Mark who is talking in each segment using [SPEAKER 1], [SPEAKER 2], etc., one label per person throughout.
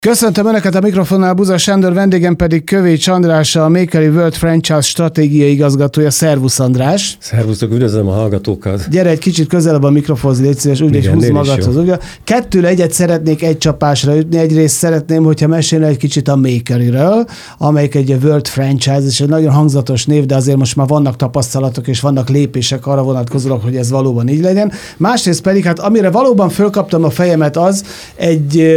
[SPEAKER 1] Köszöntöm Önöket a mikrofonnál, Buza Sándor, vendégem pedig Kövécs András, a Makery World Franchise stratégiai igazgatója. Szervusz, András!
[SPEAKER 2] Szervusztok, üdvözlöm a hallgatókat!
[SPEAKER 1] Gyere egy kicsit közelebb a mikrofonhoz, légy szíves, úgy, hogy húzd magadhoz. Kettőre egyet szeretnék egy csapásra ütni. Egyrészt szeretném, hogyha mesélne egy kicsit a Makeryről, amelyik egy World Franchise, és egy nagyon hangzatos név, de azért most már vannak tapasztalatok, és vannak lépések arra vonatkozólag, hogy ez valóban így legyen. Másrészt pedig, hát amire valóban fölkaptam a fejemet, az egy...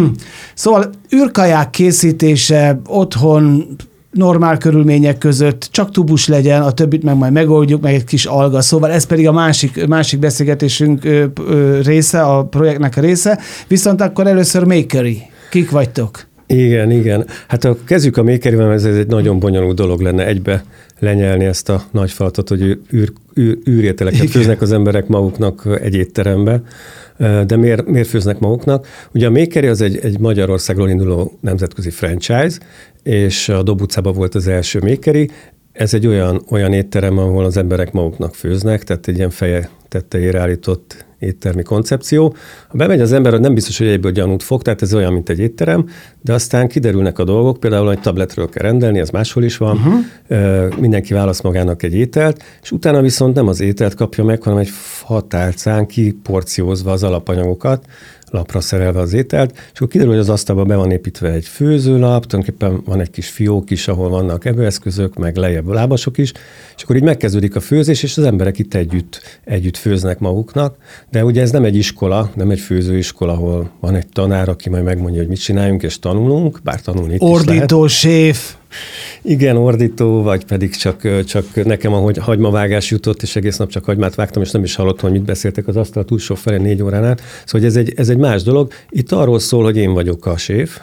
[SPEAKER 1] Szóval űrkaják készítése otthon, normál körülmények között, csak tubus legyen, a többit meg majd megoldjuk, meg egy kis alga. Szóval ez pedig a másik beszélgetésünk része, a projektnek a része. Viszont akkor először Makery. Kik vagytok?
[SPEAKER 2] Igen. Hát kezdjük a Makeryvel, ez egy nagyon bonyolult dolog lenne egybe lenyelni ezt a nagy falatot, hogy űrételeket főznek az emberek maguknak egy étterembe. De miért főznek maguknak? Ugye a Makery az egy Magyarországról induló nemzetközi franchise, és a Dob utcában volt az első Makery. Ez egy olyan étterem, ahol az emberek maguknak főznek, tehát egy ilyen feje tetejére állított éttermi koncepció. Ha bemegy az ember, nem biztos, hogy egyből gyanút fog, tehát ez olyan, mint egy étterem, de aztán kiderülnek a dolgok, például egy tabletről kell rendelni, ez máshol is van, mindenki választ magának egy ételt, és utána viszont nem az ételt kapja meg, hanem egy fatálcán kiporciózva az alapanyagokat, lapra szerelve az ételt, és akkor kiderül, hogy az asztalba be van építve egy főzőlap, tulajdonképpen van egy kis fiók is, ahol vannak evőeszközök, meg lejjebb lábasok is, és akkor így megkezdődik a főzés, és az emberek itt együtt főznek maguknak, de ugye ez nem egy iskola, nem egy főzőiskola, ahol van egy tanár, aki majd megmondja, hogy mit csináljunk, és tanulunk, bár tanulni itt
[SPEAKER 1] ordító,
[SPEAKER 2] is lehet.
[SPEAKER 1] séf.
[SPEAKER 2] Igen, ordító, vagy pedig csak nekem, ahogy hagymavágás jutott, és egész nap csak hagymát vágtam, és nem is hallottam, hogy mit beszéltek az asztal túlsó felé 4 órán át. Szóval ez egy más dolog. Itt arról szól, hogy én vagyok a séf,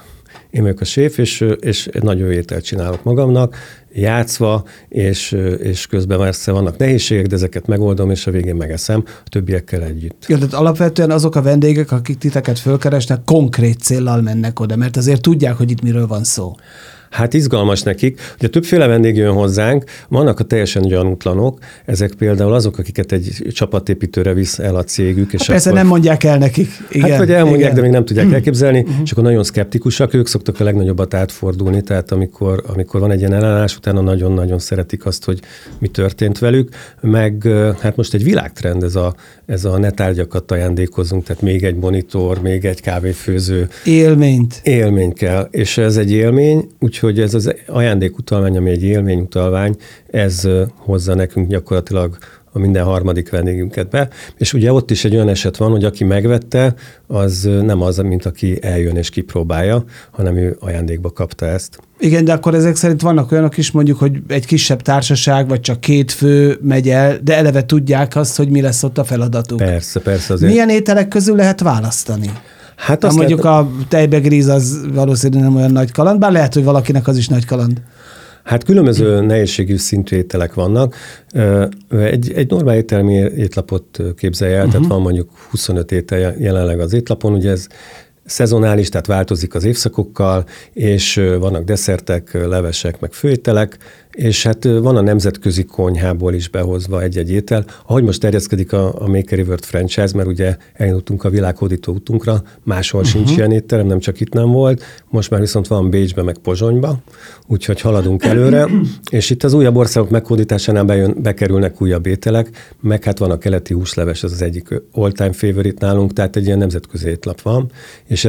[SPEAKER 2] és nagyon jó ételt csinálok magamnak, játszva, és közben persze vannak nehézségek, de ezeket megoldom, és a végén megeszem a többiekkel együtt.
[SPEAKER 1] Ja, tehát alapvetően azok a vendégek, akik titeket fölkeresnek, konkrét céllal mennek oda, mert azért tudják, hogy itt miről van szó.
[SPEAKER 2] Hát izgalmas nekik. Ugye többféle vendég jön hozzánk, vannak a teljesen gyanútlanok, ezek például azok, akiket egy csapatépítőre visz el a cégük. És
[SPEAKER 1] persze nem mondják el nekik. Igen,
[SPEAKER 2] hát vagy elmondják, igen. De még nem tudják elképzelni, és akkor nagyon szkeptikusak, ők szoktak a legnagyobbat átfordulni, tehát amikor van egy ilyen ellenállás, utána nagyon-nagyon szeretik azt, hogy mi történt velük, meg hát most egy világtrend ez a netárgyakat ajándékozunk, tehát még egy monitor, még egy kávéfőző. Élményt kell, és ez egy élmény, úgyhogy ez az ajándékutalvány, ami egy élményutalvány, ez hozza nekünk gyakorlatilag a minden harmadik vendégünket be. És ugye ott is egy olyan eset van, hogy aki megvette, az nem az, mint aki eljön és kipróbálja, hanem ő ajándékba kapta ezt.
[SPEAKER 1] Igen, de akkor ezek szerint vannak olyanok is, mondjuk, hogy egy kisebb társaság, vagy csak 2 fő megy el, de eleve tudják azt, hogy mi lesz ott a feladatuk.
[SPEAKER 2] Persze azért.
[SPEAKER 1] Milyen ételek közül lehet választani?
[SPEAKER 2] Hát azt
[SPEAKER 1] mondjuk a tejbegríz az valószínűleg nem olyan nagy kaland, bár lehet, hogy valakinek az is nagy kaland.
[SPEAKER 2] Hát különböző nehézségű szintű ételek vannak. Egy normál ételmi étlapot képzelj el, tehát van mondjuk 25 étel jelenleg az étlapon, ugye ez szezonális, tehát változik az évszakokkal, és vannak desszertek, levesek, meg főételek, és hát van a nemzetközi konyhából is behozva egy-egy étel. Ahogy most terjeszkedik a Makery World Franchise, mert ugye elindultunk a világhódító útunkra, máshol sincs ilyen étterem, nem csak itt nem volt, most már viszont van Bécsbe, meg Pozsonyba, úgyhogy haladunk előre, és itt az újabb országok meghódításánál bekerülnek újabb ételek, meg hát van a keleti húsleves, ez az egyik all-time favorite nálunk, tehát egy ilyen nemzetközi étlap van, és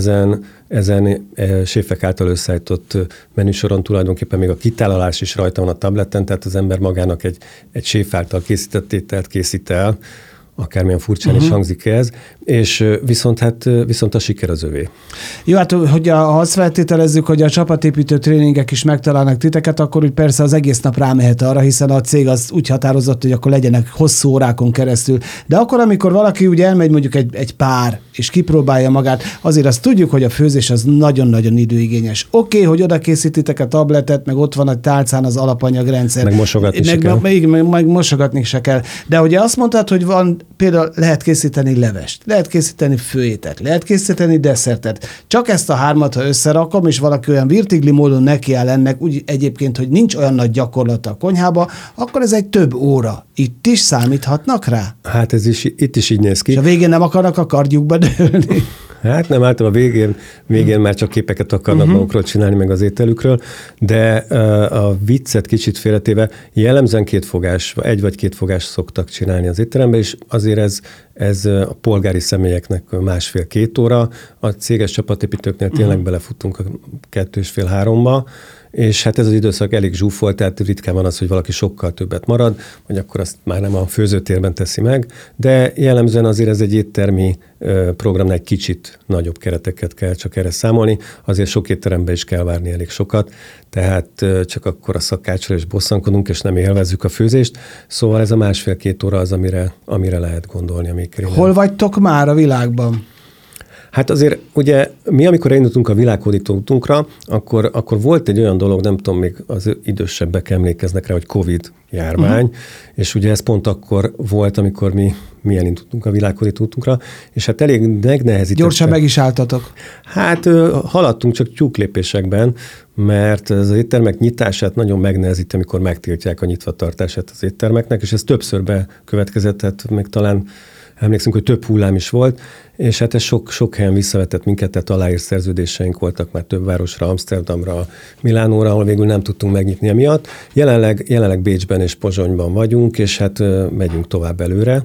[SPEAKER 2] ezen séfek által összeállított menüsoron tulajdonképpen még a kitálalás is rajta van a tableten, tehát az ember magának egy séf által készített ételt készít el, akármilyen furcsán is hangzik ez, és viszont a siker az övé.
[SPEAKER 1] Jó, hát ha azt feltételezzük, hogy a csapatépítő tréningek is megtalálnak titeket, akkor úgy persze az egész nap rámehet arra, hiszen a cég az úgy határozott, hogy akkor legyenek hosszú órákon keresztül. De akkor, amikor valaki úgy elmegy mondjuk egy pár, és kipróbálja magát, azért azt tudjuk, hogy a főzés az nagyon-nagyon időigényes. Oké, hogy oda készítitek a tabletet, meg ott van a tálcán az alapanyagrendszer.
[SPEAKER 2] Meg mosogatni se kell.
[SPEAKER 1] Meg mosogatni se kell. De ugye azt mondtad, hogy van, például lehet készíteni levest, lehet készíteni főételt, lehet készíteni desszertet. Csak ezt a 3-at, ha összerakom, és valaki olyan virtigli módon nekiáll ennek, úgy egyébként, hogy nincs olyan nagy gyakorlata a konyhába, akkor ez egy több óra. Itt is számíthatnak rá?
[SPEAKER 2] Hát itt is így néz ki.
[SPEAKER 1] És a végén nem akarnak a kardjukba dőlni.
[SPEAKER 2] Hát nem, általában a végén már csak képeket akarnak magukról csinálni, meg az ételükről, de a viccet kicsit félretéve jellemzően 2 fogás, 1 vagy 2 fogás szoktak csinálni az étterembe, és azért ez a polgári személyeknek 1,5-2 óra, a céges csapatépítőknél tényleg belefuttunk a 2,5-3-ba, és hát ez az időszak elég zsúfolt, tehát ritkán van az, hogy valaki sokkal többet marad, vagy akkor azt már nem a főzőtérben teszi meg, de jellemzően azért ez egy éttermi programnál egy kicsit nagyobb kereteket kell csak erre számolni, azért sok étteremben is kell várni elég sokat, tehát csak akkor a szakácsra is bosszankodunk, és nem élvezzük a főzést, szóval ez a 1,5-2 óra az, amire lehet gondolni a Makery-nél.
[SPEAKER 1] Hol vagytok már a világban?
[SPEAKER 2] Hát azért ugye mi, amikor elindultunk a világhódító útunkra, akkor volt egy olyan dolog, nem tudom, még az idősebbek emlékeznek rá, hogy Covid járvány, és ugye ez pont akkor volt, amikor mi elindultunk a világhódító útunkra, és hát elég megnehezítette.
[SPEAKER 1] Gyorsan meg is álltatok.
[SPEAKER 2] Hát haladtunk csak tyúklépésekben, mert az éttermek nyitását nagyon megnehezíti, amikor megtiltják a nyitvatartását az éttermeknek, és ez többször bekövetkezett, hát még talán emlékszünk, hogy több hullám is volt, és hát ez sok helyen visszavetett minket, tehát aláírt szerződéseink voltak már több városra, Amsterdamra, Milánóra, ahol végül nem tudtunk megnyitni emiatt. Jelenleg Bécsben és Pozsonyban vagyunk, és hát megyünk tovább előre.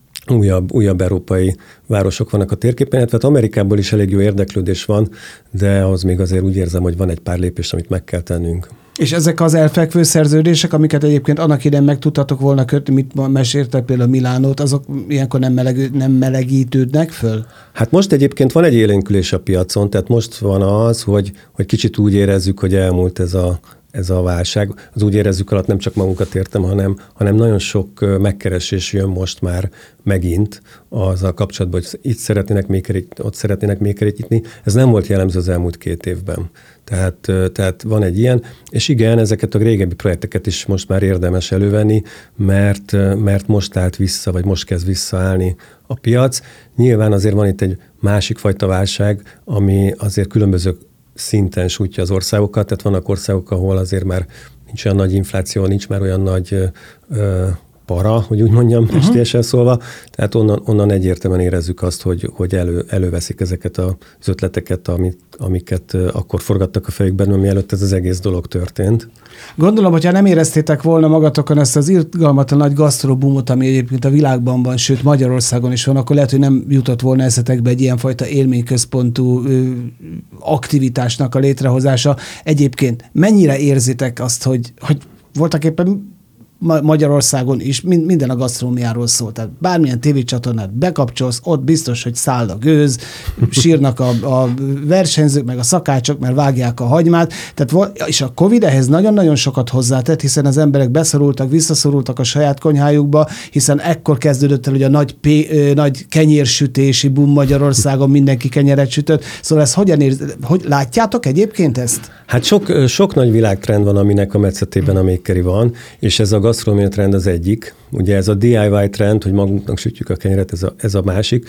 [SPEAKER 2] Újabb európai városok vannak a térképen, illetve Amerikából is elég jó érdeklődés van, de ahhoz még azért úgy érzem, hogy van egy pár lépés, amit meg kell tennünk.
[SPEAKER 1] És ezek az elfekvő szerződések, amiket egyébként annak idején meg tudtatok volna kötni, mit meséltek például Milánót, azok ilyenkor nem melegítődnek föl?
[SPEAKER 2] Hát most egyébként van egy élénkülés a piacon, tehát most van az, hogy kicsit úgy érezzük, hogy elmúlt ez a válság. Az úgy érezzük alatt nem csak magunkat értem, hanem nagyon sok megkeresés jön most már megint azzal kapcsolatban, hogy itt szeretnének Makeryt, ott szeretnének Makeryt nyitni. Ez nem volt jellemző az elmúlt 2 évben. Tehát van egy ilyen, és igen, ezeket a régebbi projekteket is most már érdemes elővenni, mert most állt vissza, vagy most kezd visszaállni a piac. Nyilván azért van itt egy másik fajta válság, ami azért különböző szinten sújtja az országokat, tehát vannak országok, ahol azért már nincs olyan nagy infláció, nincs már olyan nagy para, hogy úgy mondjam, estélyesen szólva, tehát onnan egyértelműen érezzük azt, hogy előveszik ezeket az ötleteket, amiket akkor forgattak a fejükben, mielőtt ez az egész dolog történt.
[SPEAKER 1] Gondolom, hogyha nem éreztétek volna magatokon ezt az irgalmatlan nagy gasztrobumot, ami egyébként a világban van, sőt Magyarországon is van, akkor lehet, hogy nem jutott volna eszetekbe egy ilyenfajta élményközpontú aktivitásnak a létrehozása. Egyébként mennyire érzitek azt, hogy voltak éppen Magyarországon is minden a gasztronómiáról szól. Tehát bármilyen tévécsatornát bekapcsolsz, ott biztos, hogy száll a gőz, sírnak a versenyzők, meg a szakácsok, mert vágják a hagymát. És a Covid ehhez nagyon-nagyon sokat hozzátett, hiszen az emberek beszorultak, visszaszorultak a saját konyhájukba, hiszen ekkor kezdődött el, hogy a nagy kenyérsütési boom Magyarországon, mindenki kenyeret sütött. Szóval ezt hogy látjátok egyébként ezt?
[SPEAKER 2] Hát sok nagy világtrend van, aminek a metszetében a Makery van, és ez a gasztronómia trend az egyik. Ugye ez a DIY trend, hogy magunknak sütjük a kenyeret, ez a másik.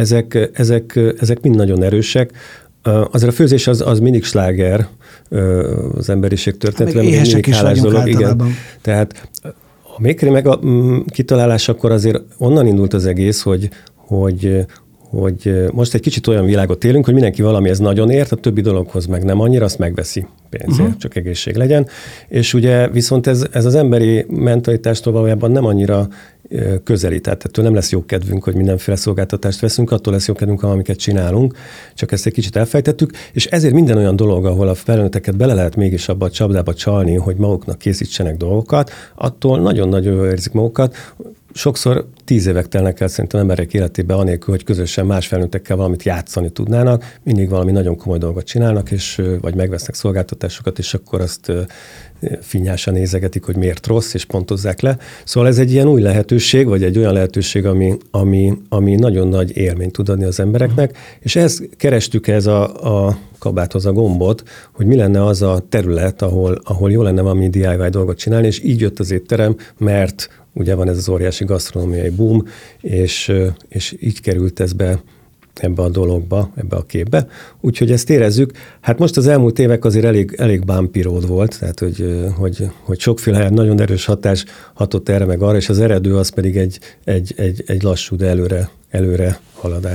[SPEAKER 2] Ezek mind nagyon erősek. Azért a főzés az mindig sláger az emberiség történetben.
[SPEAKER 1] Meg éhesek is vagyunk általában.
[SPEAKER 2] Igen. Tehát a Makery meg a kitalálásakor azért onnan indult az egész, hogy most egy kicsit olyan világot élünk, hogy mindenki valamihez nagyon ért, a többi dologhoz meg nem annyira, azt megveszi pénzért, csak egészség legyen. És ugye viszont ez az emberi mentalitástól valójában nem annyira közelít. Tehát ettől nem lesz jó kedvünk, hogy mindenféle szolgáltatást veszünk, attól lesz jó kedvünk, amiket csinálunk, csak ezt egy kicsit elfejtettük, és ezért minden olyan dolog, ahol a felnőtteket bele lehet mégis abba a csapdába csalni, hogy maguknak készítsenek dolgokat, attól nagyon-nagyon jól érzik magukat. Sokszor 10 évek telnek el szerintem emberek életében anélkül, hogy közösen más felnőttekkel valamit játszani tudnának, mindig valami nagyon komoly dolgot csinálnak, és vagy megvesznek szolgáltatásokat, és akkor azt finnyásan nézegetik, hogy miért rossz, és pontozzák le. Szóval ez egy ilyen új lehetőség, vagy egy olyan lehetőség, ami nagyon nagy élményt tud adni az embereknek, és ehhez kerestük a kabáthoz a gombot, hogy mi lenne az a terület, ahol jó lenne valami DIY dolgot csinálni, és így jött az étterem, mert ugye van ez az óriási gasztronómiai boom, és így került ez be ebbe a dologba, ebbe a képbe. Úgyhogy ezt érezzük. Hát most az elmúlt évek azért elég bumpy road volt, tehát hogy sokféle nagyon erős hatás hatott erre meg arra, és az eredő az pedig egy lassú, de előre haladás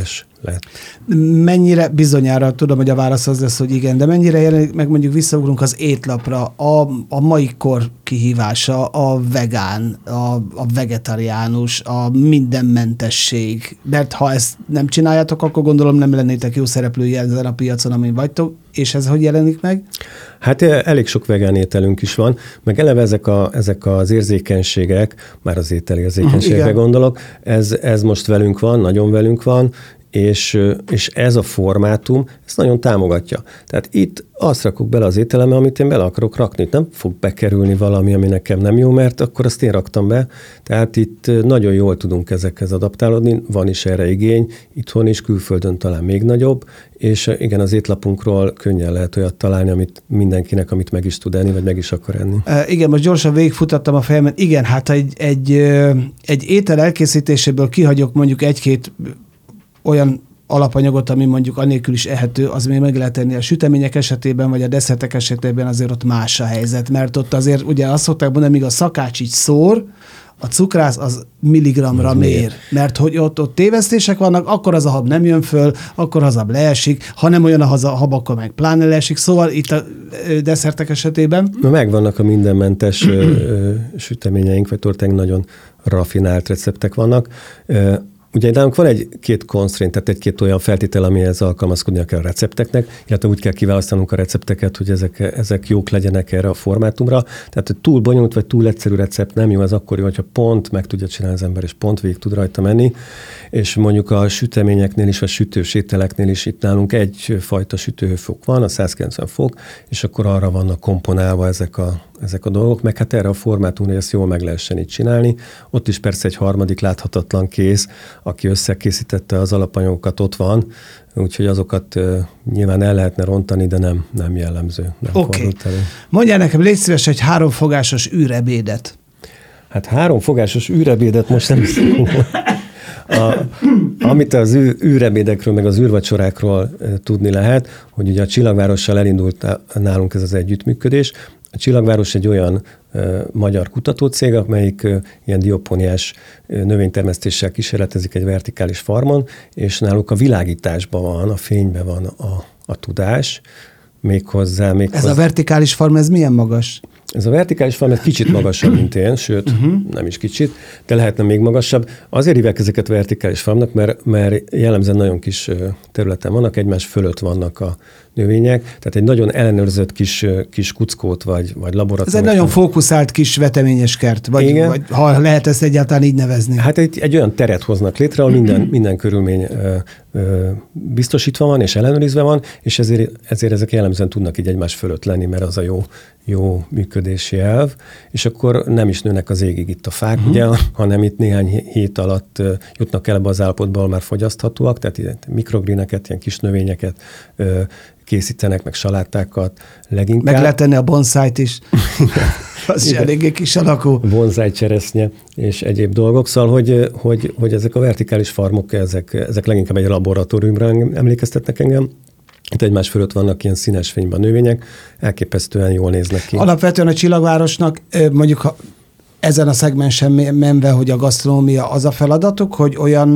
[SPEAKER 2] lett.
[SPEAKER 1] Mennyire, bizonyára tudom, hogy a válasz az lesz, hogy igen, de mennyire jelenik meg, mondjuk visszaugrunk az étlapra, a mai kor kihívása, a vegán, a vegetariánus, a mindenmentesség, mert ha ezt nem csináljátok, akkor gondolom nem lennétek jó szereplői ezen a piacon, amin vagytok, és ez hogy jelenik meg?
[SPEAKER 2] Hát elég sok vegán ételünk is van, meg eleve ezek az érzékenységek, már az ételi érzékenységre gondolok, ez most velünk van, nagyon velünk van, és ez a formátum, ezt nagyon támogatja. Tehát itt azt rakok bele az ételembe, amit én bele akarok rakni. Nem fog bekerülni valami, ami nekem nem jó, mert akkor azt én raktam be. Tehát itt nagyon jól tudunk ezekhez adaptálódni, van is erre igény, itthon is, külföldön talán még nagyobb, és igen, az étlapunkról könnyen lehet olyat találni, amit mindenkinek, amit meg is tud enni, vagy meg is akar enni.
[SPEAKER 1] Igen, most gyorsan végigfutattam a fejemen. Igen, hát egy étel elkészítéséből kihagyok mondjuk egy-két olyan alapanyagot, ami mondjuk anélkül is ehető, az még meg lehet tenni. A sütemények esetében, vagy a desszertek esetében azért ott más a helyzet, mert ott azért ugye azt szokták mondani, míg a szakács így szór, a cukrász az milligramra mér. Mert hogy ott tévesztések vannak, akkor az a hab nem jön föl, akkor az a leesik, ha nem olyan a hab, akkor meg pláne leesik. Szóval itt a desszertek esetében...
[SPEAKER 2] Megvannak a mindenmentes süteményeink, vagy tortáink, nagyon raffinált receptek vannak. Ugye nálunk van egy-két constraint, tehát egy-két olyan feltétel, amihez alkalmazkodnia kell a recepteknek, illetve úgy kell kiválasztanunk a recepteket, hogy ezek jók legyenek erre a formátumra. Tehát, hogy túl bonyolult vagy túl egyszerű recept nem jó, az akkor jó, hogyha pont meg tudja csinálni az ember, és pont végig tud rajta menni. És mondjuk a süteményeknél is, vagy sütős ételeknél is itt nálunk egyfajta sütőhőfok van, a 190 fok, és akkor arra vannak komponálva ezek a dolgok, meg hát erre a formátumra, hogy ezt jól meg lehessen így csinálni. Ott is persze egy harmadik láthatatlan kéz, aki összekészítette az alapanyagokat, ott van, úgyhogy azokat nyilván el lehetne rontani, de nem jellemző.
[SPEAKER 1] Oké. Mondjál nekem, légy szíves, egy 3 fogásos űrebédet.
[SPEAKER 2] Hát 3 fogásos űrebédet most nem amit az űrebédekről, meg az űrvacsorákról tudni lehet, hogy ugye a Csillagvárossal elindult nálunk ez az együttműködés. A Csillagváros egy olyan magyar kutatócég, amelyik ilyen diopóniás növénytermesztéssel kísérletezik egy vertikális farmon, és náluk a világításban van, a fényben van a tudás, méghozzá...
[SPEAKER 1] Ez a vertikális farm, ez milyen magas?
[SPEAKER 2] Ez a vertikális farm, ez kicsit magasabb, mint én, sőt, nem is kicsit, de lehetne még magasabb. Azért hívják ezeket vertikális farmnak, mert jellemzően nagyon kis területen vannak, egymás fölött vannak a növények, tehát egy nagyon ellenőrzött kis kuckót vagy laboratóriumot. Ez
[SPEAKER 1] egy nagyon fókuszált kis veteményes kert, vagy ha lehet ezt egyáltalán így nevezni.
[SPEAKER 2] Hát egy olyan teret hoznak létre, ahol minden körülmény biztosítva van és ellenőrizve van, és ezért ezek jellemzően tudnak így egymás fölött lenni, mert az a jó működési elv, és akkor nem is nőnek az égig itt a fák, ugye, hanem itt néhány hét alatt jutnak el ebbe az állapotba, ahol már fogyaszthatóak, tehát ilyen mikrogréneket, ilyen kis növényeket készítenek, meg salátákat leginkább.
[SPEAKER 1] Meg lehet tenni a bonszájt is. Az is eléggé kis alakú.
[SPEAKER 2] Bonszáj, cseresznye és egyéb dolgok. Szóval, hogy ezek a vertikális farmok, ezek leginkább egy laboratóriumra emlékeztetnek engem. Itt egymás fölött vannak ilyen színes fényben növények, elképesztően jól néznek ki.
[SPEAKER 1] Alapvetően a Csillagvárosnak mondjuk ezen a szegmensen menve, hogy a gasztronómia az a feladatuk, hogy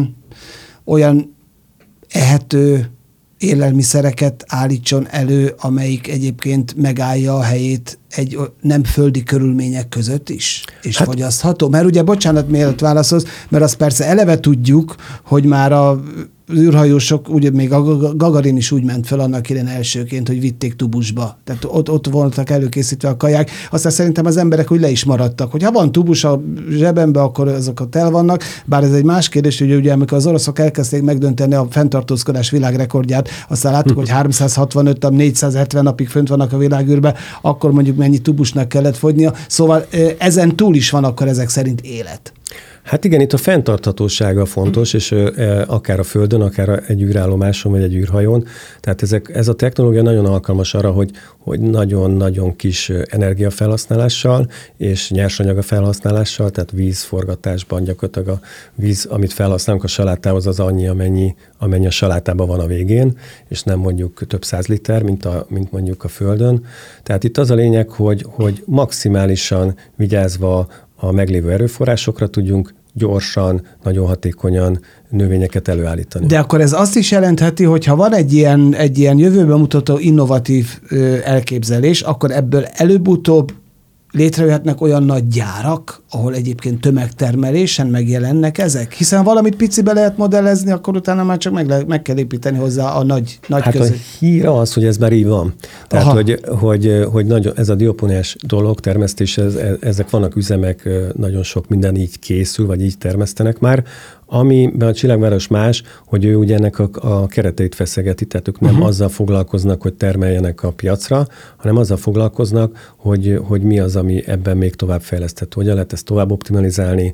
[SPEAKER 1] olyan ehető élelmiszereket állítson elő, amelyik egyébként megállja a helyét egy nem földi körülmények között is, és fogyasztható. Mert ugye, bocsánat, mielőtt válaszolsz, mert azt persze eleve tudjuk, hogy már a űrhajósok, ugye még a Gagarin is úgy ment fel annak idején elsőként, hogy vitték tubusba. Tehát ott voltak előkészítve a kaják. Aztán szerintem az emberek úgy le is maradtak, hogy ha van tubus a zsebembe, akkor azokat el vannak. Bár ez egy más kérdés, hogy ugye amikor az oroszok elkezdték megdönteni a fenntartózkodás világrekordját, aztán láttuk, hogy 365 470 napig fönt vannak a világűrbe, akkor mondjuk mennyi tubusnak kellett fogynia. Szóval ezen túl is van akkor ezek szerint élet.
[SPEAKER 2] Hát igen, itt a fenntarthatósága fontos, és akár a Földön, akár egy űrállomáson, vagy egy űrhajón. Tehát ez a technológia nagyon alkalmas arra, hogy nagyon-nagyon kis energiafelhasználással és nyersanyag felhasználással, tehát vízforgatásban gyakorlatilag a víz, amit felhasználunk a salátához, az annyi, amennyi a salátában van a végén, és nem mondjuk több 100 liter, mint mondjuk a Földön. Tehát itt az a lényeg, hogy maximálisan vigyázva a meglévő erőforrásokra tudjunk gyorsan, nagyon hatékonyan növényeket előállítani.
[SPEAKER 1] De akkor ez azt is jelentheti, hogy ha van egy ilyen jövőben mutató innovatív elképzelés, akkor ebből előbb-utóbb létrejöhetnek olyan nagy gyárak, ahol egyébként tömegtermelésen megjelennek ezek? Hiszen valamit picibe lehet modellezni, akkor utána már csak meg kell építeni hozzá a nagy között.
[SPEAKER 2] A hír az, hogy ez már így van. Tehát, hogy nagyon, ez a diopóniás dolog, termesztés, ezek vannak üzemek, nagyon sok minden így készül, vagy így termesztenek már, amiben a Csillagváros más, hogy ő ugye ennek a kereteit feszegeti, tehát ők nem azzal foglalkoznak, hogy termeljenek a piacra, hanem azzal foglalkoznak, hogy mi az, ami ebben még tovább fejleszthető, hogyan lehet ezt tovább optimalizálni,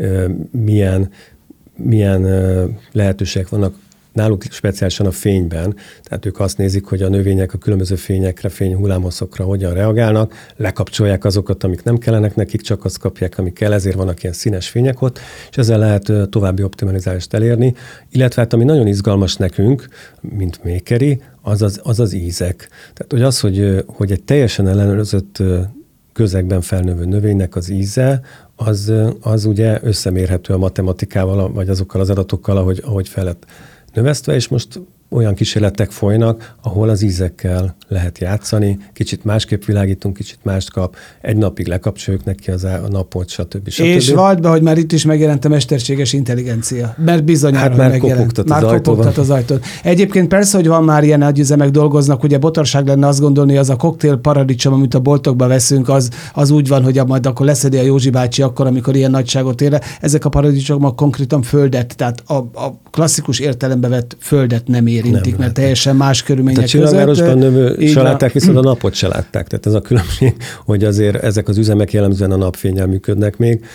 [SPEAKER 2] milyen lehetőségek vannak náluk speciálisan a fényben, tehát ők azt nézik, hogy a növények a különböző fényekre, fényhullámoszokra hogyan reagálnak, lekapcsolják azokat, amik nem kellenek nekik, csak azt kapják, amik kell, ezért vannak ilyen színes fények ott, és ezzel lehet további optimalizálást elérni, illetve hát ami nagyon izgalmas nekünk, mint makeri, az ízek. Tehát hogy egy teljesen ellenőrzött közegben felnövő növénynek az íze, az ugye összemérhető a matematikával, vagy azokkal az adatokkal, ahogy fel lett növesztve, és most olyan kísérletek folynak, ahol az ízekkel lehet játszani, kicsit másképp világítunk, kicsit mást kap, egy napig lekapcsoljuk neki a napot, stb.
[SPEAKER 1] És vald be, hogy már itt is megjelent a mesterséges intelligencia, mert bizonyára
[SPEAKER 2] már kopogtat
[SPEAKER 1] az ajtón. Egyébként persze, hogy van már ilyen nagyüzemek dolgoznak, ugye botorság lenne azt gondolni, az a koktél paradicsom, amit a boltokba veszünk, az úgy van, hogy majd akkor leszedi a Józsi bácsi akkor, amikor ilyen nagyságot ér. Ezek a paradicsomok konkrétan földet, tehát a klasszikus értelembe vett földet nem érintik, mert teljesen más körülmények között.
[SPEAKER 2] A Csillagvárosban növő se látták, viszont a napot se látták. Tehát ez a különbség, hogy azért ezek az üzemek jellemzően a napfénnyel működnek még.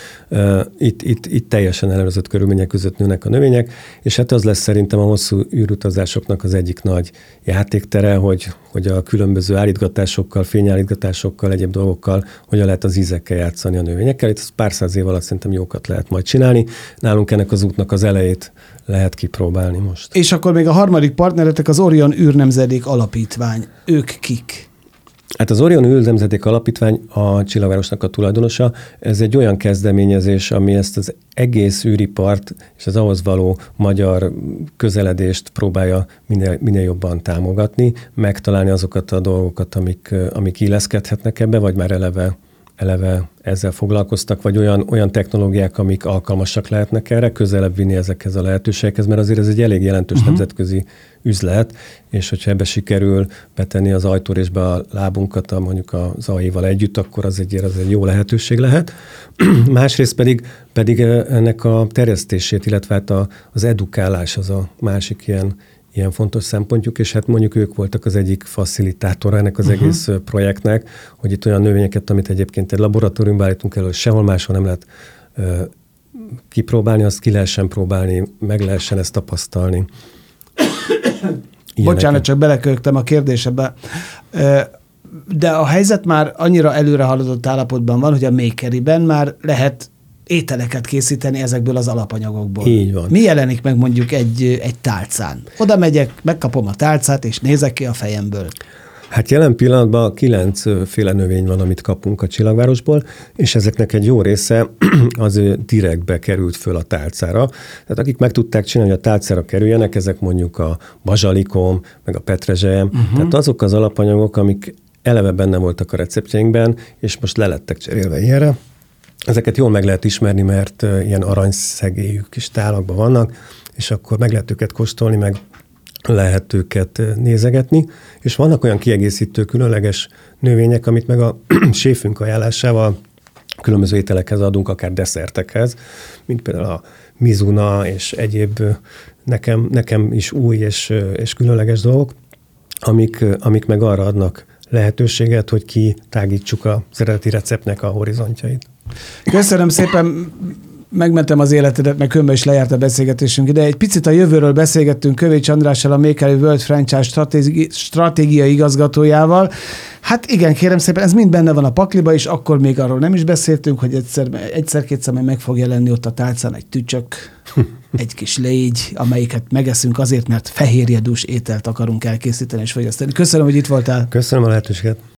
[SPEAKER 2] Itt teljesen ellenőrzött körülmények között nőnek a növények, és hát az lesz szerintem a hosszú űrutazásoknak az egyik nagy játéktere, hogy a különböző állítgatásokkal, fényállítgatásokkal, egyéb dolgokkal, hogyan lehet az ízekkel játszani a növényekkel. Itt pár száz év alatt szerintem jókat lehet majd csinálni. Nálunk ennek az útnak az elejét lehet kipróbálni most.
[SPEAKER 1] És akkor még a harmadik partneretek az Orion űrnemzedék alapítvány. Ők kik?
[SPEAKER 2] Hát az Orion űrnemzedék alapítvány a Csillagvárosnak a tulajdonosa. Ez egy olyan kezdeményezés, ami ezt az egész űripart és az ahhoz való magyar közeledést próbálja minél jobban támogatni, megtalálni azokat a dolgokat, amik illeszkedhetnek ebbe, vagy már eleve ezzel foglalkoztak, vagy olyan technológiák, amik alkalmasak lehetnek erre, közelebb vinni ezekhez a lehetőségekhez, mert azért ez egy elég jelentős nemzetközi üzlet, és hogyha ebbe sikerül betenni az ajtórésbe a lábunkat, mondjuk az AI-val együtt, akkor az egy jó lehetőség lehet. Másrészt pedig ennek a terjesztését, illetve hát az edukálás az a másik ilyen fontos szempontjuk, és hát mondjuk ők voltak az egyik facilitátora ennek az egész projektnek, hogy itt olyan növényeket, amit egyébként egy laboratóriumban állítunk elő, sehol máshol nem lehet kipróbálni, azt ki lehessen próbálni, meg lehessen ezt tapasztalni.
[SPEAKER 1] Bocsánat, csak beleköltem a kérdésembe. De a helyzet már annyira előre haladott állapotban van, hogy a Makeriben már lehet ételeket készíteni ezekből az alapanyagokból.
[SPEAKER 2] Így van.
[SPEAKER 1] Mi jelenik meg mondjuk egy tálcán? Oda megyek, megkapom a tálcát, és nézek ki a fejemből.
[SPEAKER 2] Hát jelen pillanatban 9 féle növény van, amit kapunk a Csillagvárosból, és ezeknek egy jó része az direktbe került föl a tálcára. Tehát akik meg tudták csinálni, hogy a tálcára kerüljenek, ezek mondjuk a bazsalikom, meg a petrezselyem. Tehát azok az alapanyagok, amik eleve benne voltak a receptjeinkben, és most lelettek cserélve ilyenre. Ezeket jól meg lehet ismerni, mert ilyen aranyszegélyű kis tálakban vannak, és akkor meg lehet őket kóstolni, meg lehet őket nézegetni, és vannak olyan kiegészítő, különleges növények, amit meg a séfünk ajánlásával különböző ételekhez adunk, akár desszertekhez, mint például a mizuna és egyéb nekem is új és különleges dolgok, amik meg arra adnak lehetőséget, hogy kitágítsuk az eredeti receptnek a horizontjait.
[SPEAKER 1] Köszönöm szépen, megmentem az életedet, meg különben is lejárt a beszélgetésünk ide. Egy picit a jövőről beszélgettünk Kövécs Andrással, a Makeri World Franchise stratégiai igazgatójával. Hát igen, kérem szépen, ez mind benne van a pakliba, és akkor még arról nem is beszéltünk, hogy egyszer-kétszer meg fog jelenni ott a tálcán egy tücsök, egy kis légy, amelyiket megeszünk azért, mert fehérjedús ételt akarunk elkészíteni és fogyasztani. Köszönöm, hogy itt voltál.
[SPEAKER 2] Köszönöm a lehetőséget.